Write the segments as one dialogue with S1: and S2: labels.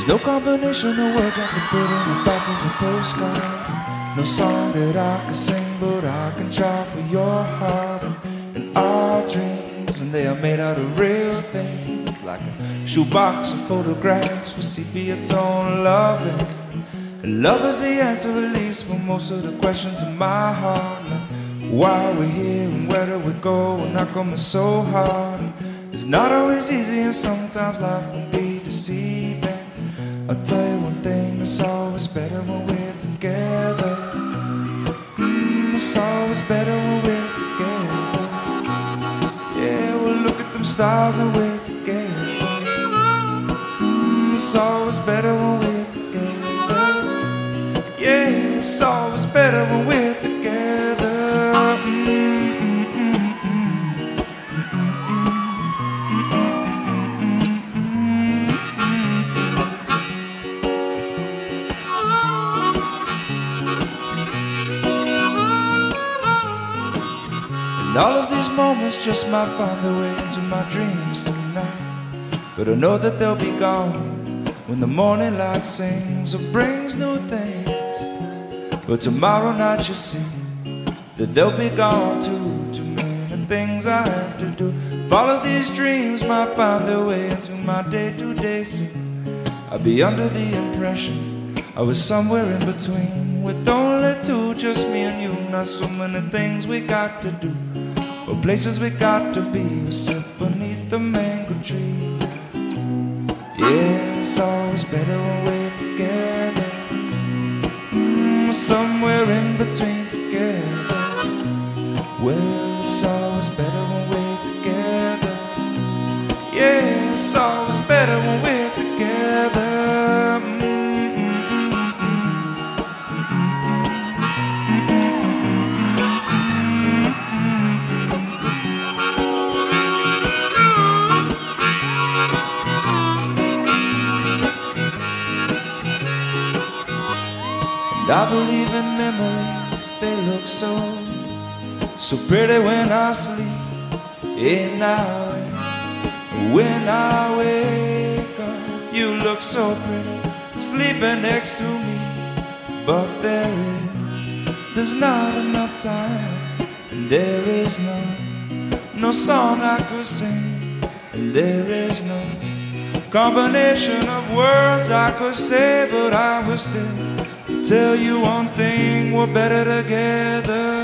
S1: There's no combination of words I can put on the back of a postcard. No song that I can sing, but I can try for your heart. And our dreams, and they are made out of real things, like a shoebox of photographs with sepia tone loving. And love is the answer, at least for most of the questions in my heart. Like why we're here and where do we go, and how come it's so hard. It's not always easy, and sometimes life can be deceiving. I'll tell you one thing, it's always better when we're together. It's always better when we're together. Yeah, well look at them stars and we're together. It's always better when we're together. Yeah, it's always better when we're together. And all of these moments just might find their way into my dreams tonight. But I know that they'll be gone when the morning light sings or brings new things. But tomorrow night you'll see that they'll be gone too. Too many things I have to do. If all of these dreams might find their way into my day-to-day scene, I'd be under the impression I was somewhere in between, with only two, just me and you. Not so many things we got to do, or places we got to be. We sit beneath the mango tree. Yeah, it's always better when we're together. Somewhere in between together. Well, it's always better when we're together. Yeah, it's always better when we're together. And I believe in memories, they look so pretty when I sleep in night. When I wake up, you look so pretty sleeping next to me. But there's not enough time, and there is no song I could sing, and there is no combination of words I could say. But I will still tell you one thing, we're better together.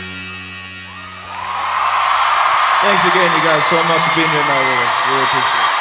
S1: Thanks again, you guys, so much for being here tonight with us. Really appreciate it.